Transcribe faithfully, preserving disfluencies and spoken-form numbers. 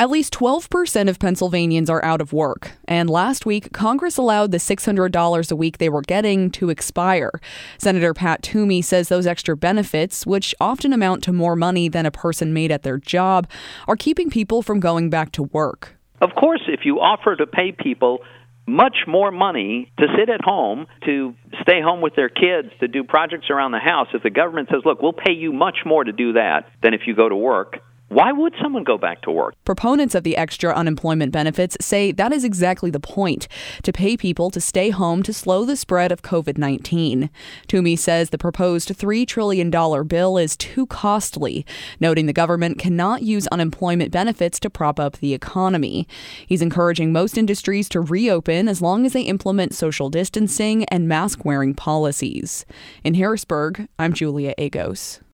At least twelve percent of Pennsylvanians are out of work, and last week, Congress allowed the six hundred dollars a week they were getting to expire. Senator Pat Toomey says those extra benefits, which often amount to more money than a person made at their job, are keeping people from going back to work. Of course, if you offer to pay people much more money to sit at home, to stay home with their kids, to do projects around the house, if the government says, look, we'll pay you much more to do that than if you go to work, why would someone go back to work? Proponents of the extra unemployment benefits say that is exactly the point, to pay people to stay home to slow the spread of covid nineteen. Toomey says the proposed three trillion dollars bill is too costly, noting the government cannot use unemployment benefits to prop up the economy. He's encouraging most industries to reopen as long as they implement social distancing and mask-wearing policies. In Harrisburg, I'm Julia Agos.